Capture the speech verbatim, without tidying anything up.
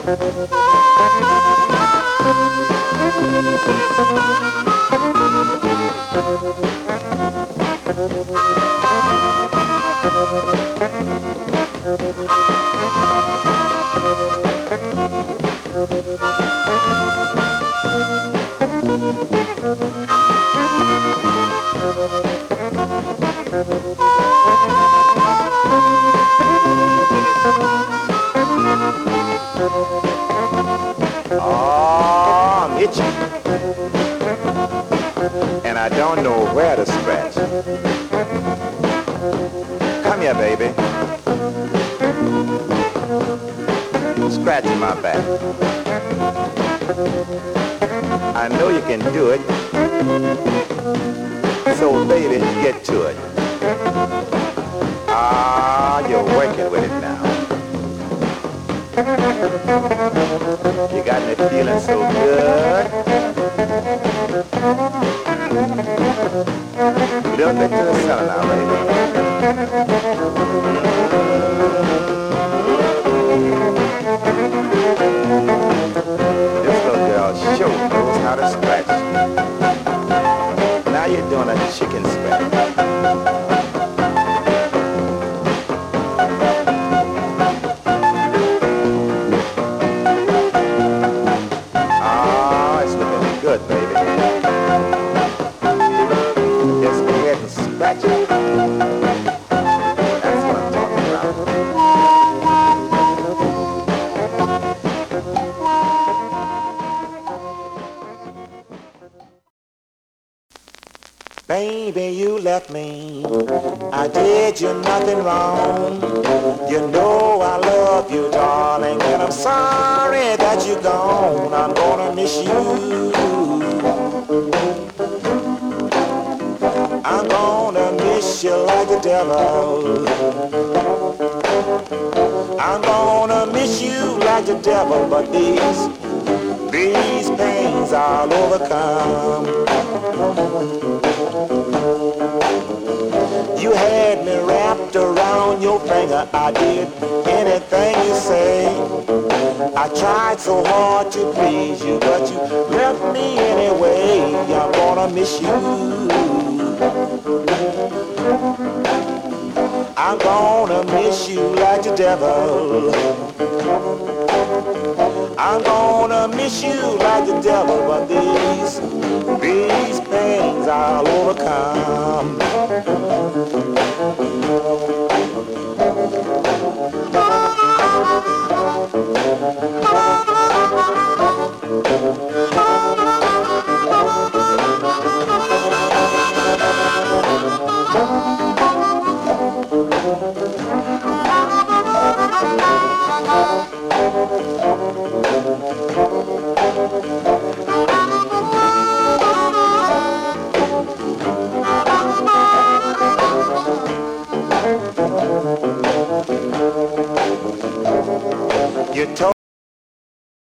Oh, I'm itchy, and I don't know where to scratch. Come here, baby. Scratch my back. I know you can do it. So, baby, get to it. Ah, you're working with it now. You got me feeling so good. Little bit to the center now, baby. This little girl sure knows how to scratch. Now you're doing a chicken scratch. Good, baby. Just go ahead and scratch it. That's what I'm talking about. Baby, you left me. I did you nothing wrong. You know I love you, darling, and I'm sorry that you're gone. I'm gonna miss you. I'm gonna miss you like the devil. I'm gonna miss you like the devil, but these, these pains I'll overcome. You had me wrapped around your finger. I did anything you say. I tried so hard to please you, but you left me anyway. I'm gonna miss you. I'm gonna miss you like the devil. I'm gonna miss you like the devil, but these, these pains I'll overcome.